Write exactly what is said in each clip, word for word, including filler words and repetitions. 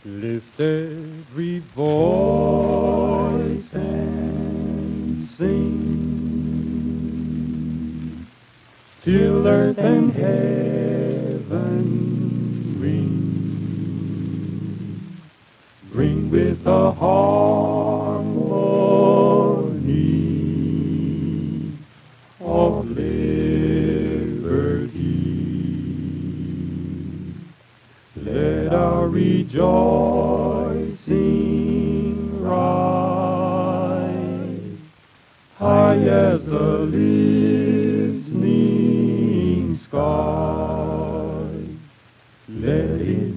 Lift every voice and sing till earth and heaven ring. Ring with the harmony of liberty. Let our rejoicing rise high as the listening sky. Let it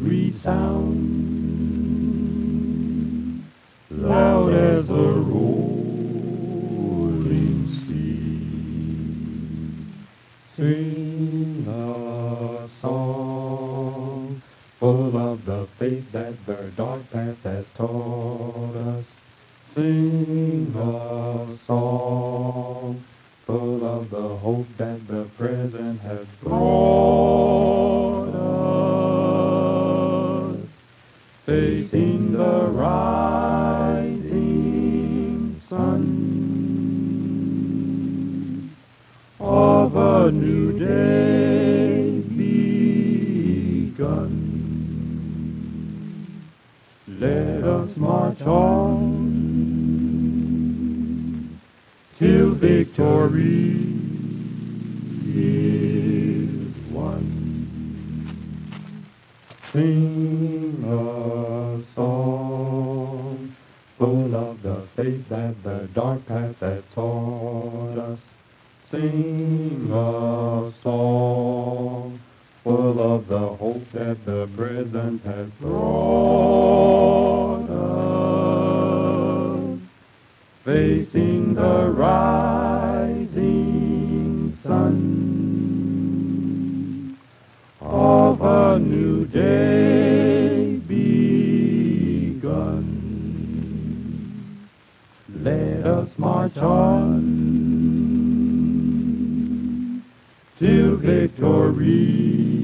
resound loud as a rolling sea. Sing a song full of the faith that the dark past has taught us. Sing a song full of the hope that the present has brought us. Facing the rising sun of a new day begun. Let us march on till victory is won. Sing a song full of the faith that the dark past has taught us. Sing a song full of the hope that the present has brought us. Facing the rising sun of a new day begun. Let us march on till victory